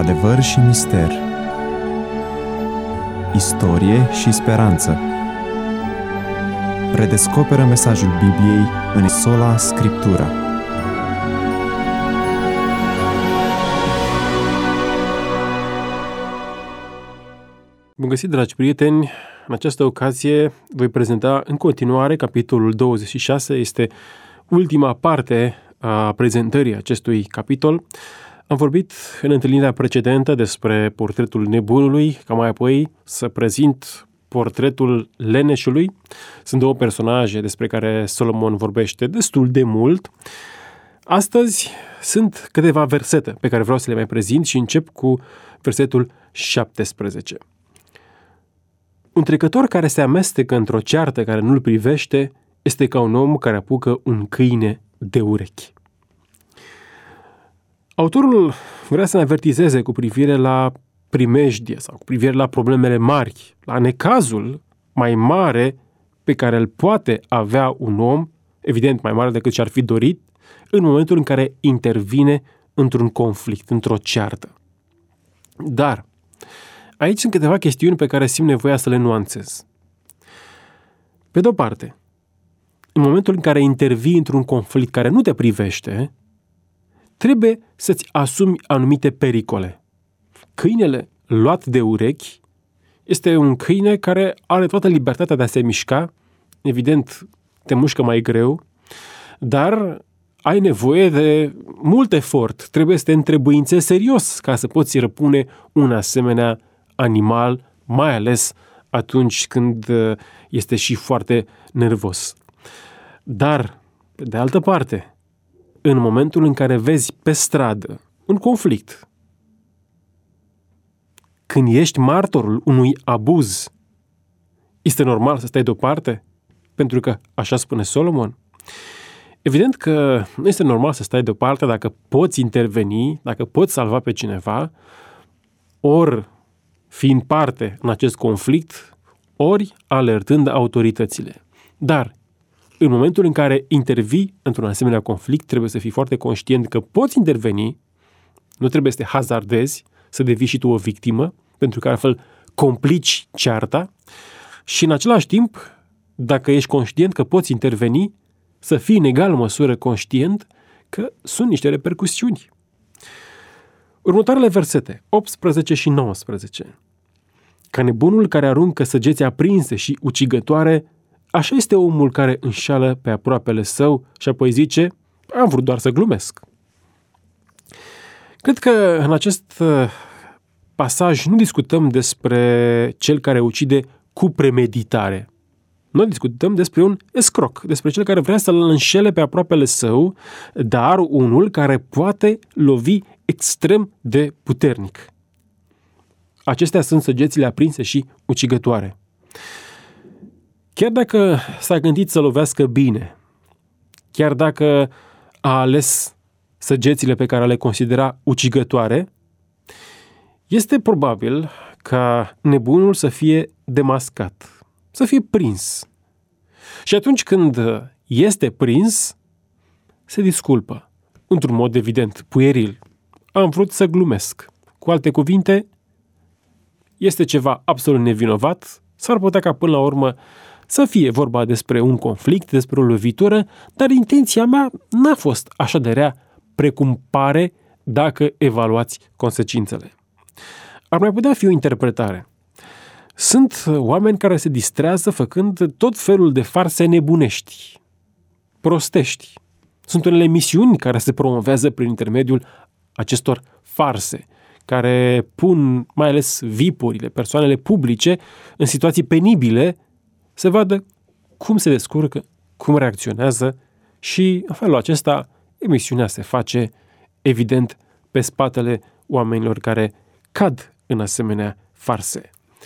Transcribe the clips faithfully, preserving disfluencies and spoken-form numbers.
Adevăr și mister, istorie și speranță. Redescoperă mesajul Bibliei în sola Scriptura. Bun găsit, dragi prieteni! În această ocazie voi prezenta în continuare capitolul douăzeci și șase. Este ultima parte a prezentării acestui capitol. Am vorbit în întâlnirea precedentă despre portretul nebunului, ca mai apoi să prezint portretul leneșului. Sunt două personaje despre care Solomon vorbește destul de mult. Astăzi sunt câteva versete pe care vreau să le mai prezint și încep cu versetul șaptesprezece. Un trecător care se amestecă într-o ceartă care nu-l privește este ca un om care apucă un câine de urechi. Autorul vrea să ne avertizeze cu privire la primejdie sau cu privire la problemele mari, la necazul mai mare pe care îl poate avea un om, evident mai mare decât și-ar fi dorit, în momentul în care intervine într-un conflict, într-o ceartă. Dar aici sunt câteva chestiuni pe care simt nevoia să le nuanțez. Pe de-o parte, în momentul în care intervii într-un conflict care nu te privește, trebuie să-ți asumi anumite pericole. Câinele luat de urechi este un câine care are toată libertatea de a se mișca, evident te mușcă mai greu, dar ai nevoie de mult efort, trebuie să te întrebuințezi serios ca să poți răpune un asemenea animal, mai ales atunci când este și foarte nervos. Dar, pe de altă parte, în momentul în care vezi pe stradă un conflict, când ești martorul unui abuz, este normal să stai deoparte? Pentru că așa spune Solomon. Evident că nu este normal să stai deoparte dacă poți interveni, dacă poți salva pe cineva, ori fiind parte în acest conflict, ori alertând autoritățile. Dar, în momentul în care intervii într-un asemenea conflict, trebuie să fii foarte conștient că poți interveni, nu trebuie să te hazardezi, să devii și tu o victimă, pentru că altfel complici cearta și în același timp, dacă ești conștient că poți interveni, să fii în egală măsură conștient că sunt niște repercusiuni. Următoarele versete, optsprezece și nouăsprezece. Ca nebunul care aruncă săgeți aprinse și ucigătoare, așa este omul care înșală pe aproapele său și apoi zice, am vrut doar să glumesc. Cred că în acest pasaj nu discutăm despre cel care ucide cu premeditare. Noi discutăm despre un escroc, despre cel care vrea să-l înșele pe aproapele său, dar unul care poate lovi extrem de puternic. Acestea sunt săgețile aprinse și ucigătoare. Chiar dacă s-a gândit să lovească bine, chiar dacă a ales săgețile pe care le considera ucigătoare, este probabil ca nebunul să fie demascat, să fie prins. Și atunci când este prins, se disculpă, într-un mod evident, pueril. Am vrut să glumesc. Cu alte cuvinte, este ceva absolut nevinovat, s-ar putea ca până la urmă să fie vorba despre un conflict, despre o lovitură, dar intenția mea n-a fost așa de rea precum pare dacă evaluați consecințele. Ar mai putea fi o interpretare. Sunt oameni care se distrează făcând tot felul de farse nebunești, prostești. Sunt unele misiuni care se promovează prin intermediul acestor farse, care pun mai ales vipurile, persoanele publice, în situații penibile, să vadă cum se descurcă, cum reacționează și în felul acesta emisiunea se face, evident, pe spatele oamenilor care cad în asemenea farse.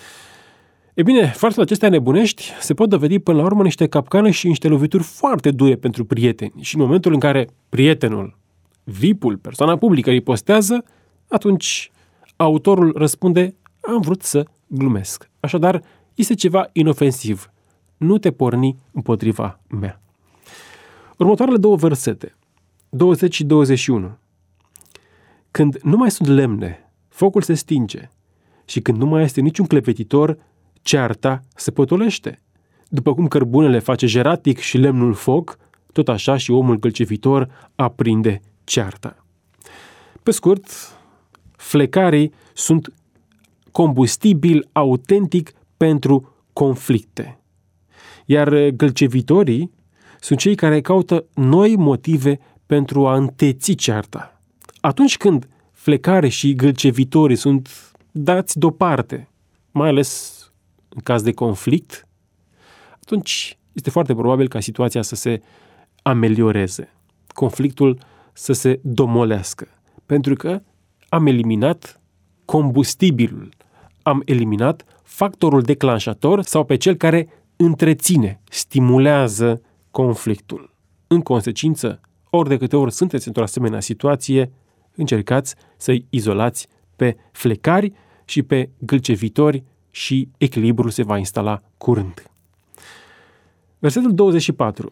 E bine, farsele acestea nebunești se pot dovedi până la urmă niște capcane și niște lovituri foarte dure pentru prieteni. Și în momentul în care prietenul, vipul, persoana publică ripostează, atunci autorul răspunde, am vrut să glumesc. Așadar, este ceva inofensiv. Nu te porni împotriva mea. Următoarele două versete, douăzeci și douăzeci și unu. Când nu mai sunt lemne, focul se stinge și când nu mai este niciun clepetitor, cearta se potolește. După cum cărbunele face jeratic și lemnul foc, tot așa și omul gâlcevitor aprinde cearta. Pe scurt, flecarii sunt combustibil autentic pentru conflicte. Iar gâlcevitorii sunt cei care caută noi motive pentru a înteți cearta. Atunci când flecarii și gâlcevitorii sunt dați deoparte, mai ales în caz de conflict, atunci este foarte probabil ca situația să se amelioreze, conflictul să se domolească, pentru că am eliminat combustibilul, am eliminat factorul declanșator sau pe cel care întreține, stimulează conflictul. În consecință, ori de câte ori sunteți într-o asemenea situație, încercați să-i izolați pe flecari și pe gâlcevitori și echilibrul se va instala curând. Versetul douăzeci și patru.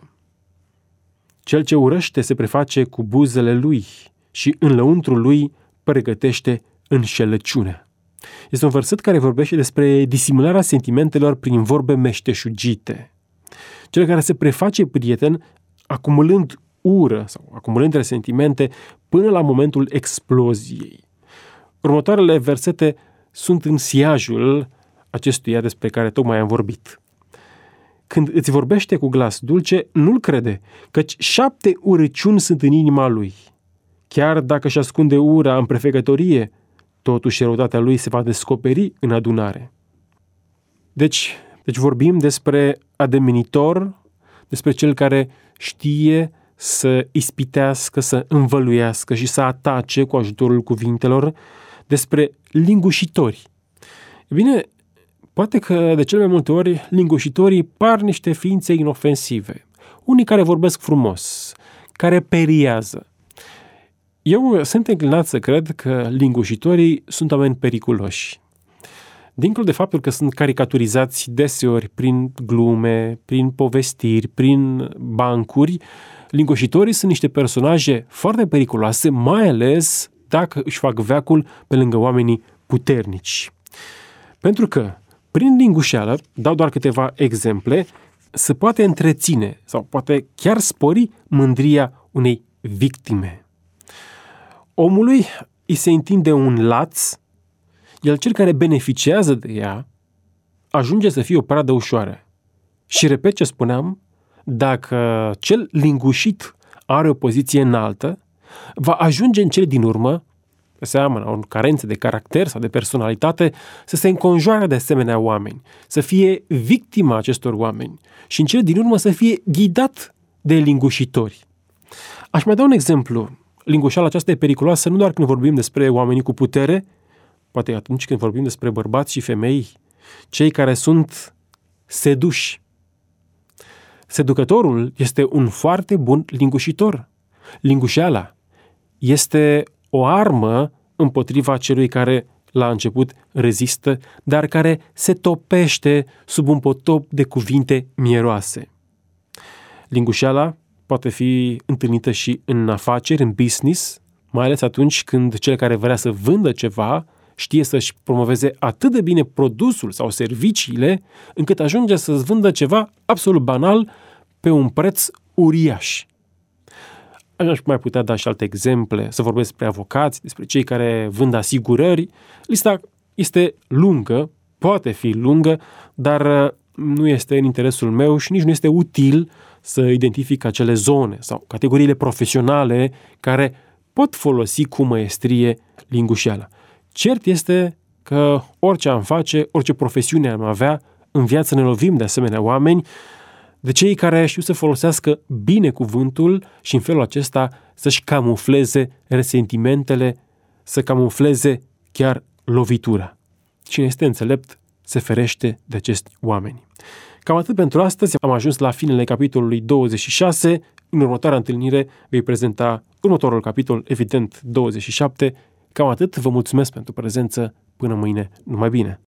Cel ce urăște se preface cu buzele lui și în lăuntrul lui pregătește înșelăciunea. Este un verset care vorbește despre disimularea sentimentelor prin vorbe meșteșugite. Cel care se preface prieten acumulând ură sau acumulând resentimente până la momentul exploziei. Următoarele versete sunt în siajul acestuia despre care tocmai am vorbit. Când îți vorbește cu glas dulce, nu-l crede, căci șapte urăciuni sunt în inima lui. Chiar dacă își ascunde ura în prefecătorie, totuși răutatea lui se va descoperi în adunare. Deci, deci vorbim despre ademenitor, despre cel care știe să ispitească, să învăluiască și să atace cu ajutorul cuvintelor, despre lingușitori. E bine, poate că de cele mai multe ori lingușitorii par niște ființe inofensive, unii care vorbesc frumos, care periază. Eu sunt înclinat să cred că lingușitorii sunt oameni periculoși. Dincolo de faptul că sunt caricaturizați deseori prin glume, prin povestiri, prin bancuri, lingușitorii sunt niște personaje foarte periculoase, mai ales dacă își fac veacul pe lângă oamenii puternici. Pentru că, prin lingușeală, dau doar câteva exemple, se poate întreține sau poate chiar spori mândria unei victime. Omului îi se întinde un laț, iar cel care beneficiază de ea ajunge să fie o pradă ușoară. Și repet ce spuneam, dacă cel lingușit are o poziție înaltă, va ajunge în cele din urmă, pe seama la o carență de caracter sau de personalitate, să se înconjoare de asemenea oameni, să fie victima acestor oameni și în cele din urmă să fie ghidat de lingușitori. Aș mai da un exemplu. Lingușeala aceasta e periculoasă nu doar când vorbim despre oamenii cu putere, poate atunci când vorbim despre bărbați și femei, cei care sunt seduși. Seducătorul este un foarte bun lingușitor. Lingușeala este o armă împotriva celui care la început rezistă, dar care se topește sub un potop de cuvinte mieroase. Lingușeala poate fi întâlnită și în afaceri, în business, mai ales atunci când cel care vrea să vândă ceva știe să-și promoveze atât de bine produsul sau serviciile, încât ajunge să-ți vândă ceva absolut banal pe un preț uriaș. Aș mai putea da și alte exemple, să vorbesc despre avocați, despre cei care vând asigurări. Lista este lungă, poate fi lungă, dar nu este în interesul meu și nici nu este util să identific acele zone sau categoriile profesionale care pot folosi cu măestrie lingușeala. Cert este că orice am face, orice profesiune am avea, în viață ne lovim de asemenea oameni, de cei care știu să folosească bine cuvântul și în felul acesta să-și camufleze resentimentele, să camufleze chiar lovitura. Cine este înțelept se ferește de acești oameni. Cam atât pentru astăzi. Am ajuns la finele capitolului douăzeci și șase. În următoarea întâlnire vei prezenta următorul capitol, evident douăzeci și șapte. Cam atât. Vă mulțumesc pentru prezență. Până mâine, numai bine!